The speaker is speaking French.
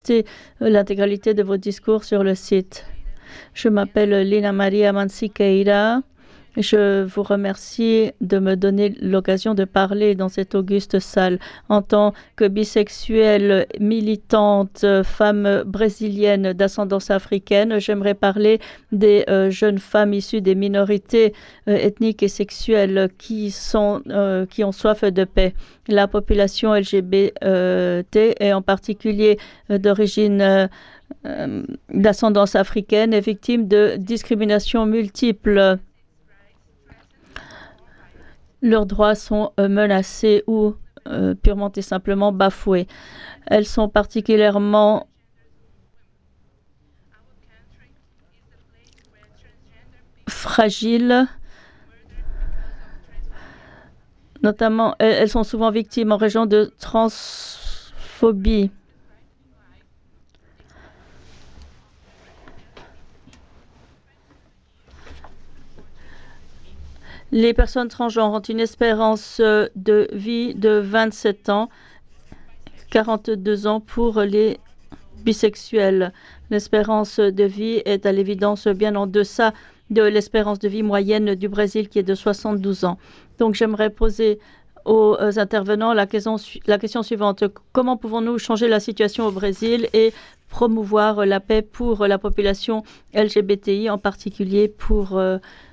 l'intégralité de vos discours sur le site. Je m'appelle Lina Maria Mansiqueira. Je vous remercie de me donner l'occasion de parler dans cette auguste salle. En tant que bisexuelle, militante, femme brésilienne d'ascendance africaine, j'aimerais parler des jeunes femmes issues des minorités ethniques et sexuelles qui ont soif de paix. La population LGBT et en particulier d'origine d'ascendance africaine est victime de discriminations multiples. Leurs droits sont menacés ou purement et simplement bafoués. Elles sont particulièrement fragiles, notamment elles sont souvent victimes en raison de transphobie. Les personnes transgenres ont une espérance de vie de 27 ans, 42 ans pour les bisexuels. L'espérance de vie est à l'évidence bien en deçà de l'espérance de vie moyenne du Brésil qui est de 72 ans. Donc j'aimerais poser aux intervenants la question suivante. Comment pouvons-nous changer la situation au Brésil et promouvoir la paix pour la population LGBTI, en particulier pour